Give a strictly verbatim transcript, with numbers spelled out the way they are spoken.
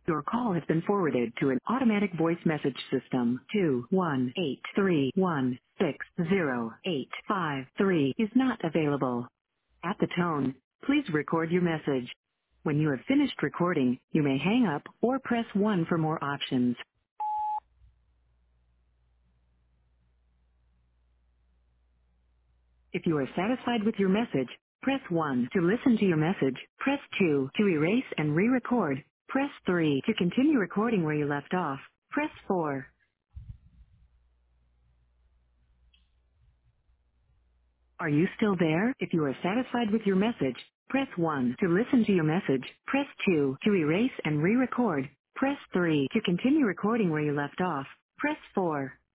Your call has been forwarded to an automatic voice message system. Two one eight three one six zero eight five three is not available. At the tone, please record your message. When you have finished recording, you may hang up or press one for more options. If you are satisfied with your message, press one to listen to your message. Press two to erase and re-record. Press three to continue recording where you left off. Press four. Are you still there? If you are satisfied with your message, press one to listen to your message. Press two to erase and re-record. Press three to continue recording where you left off. Press four.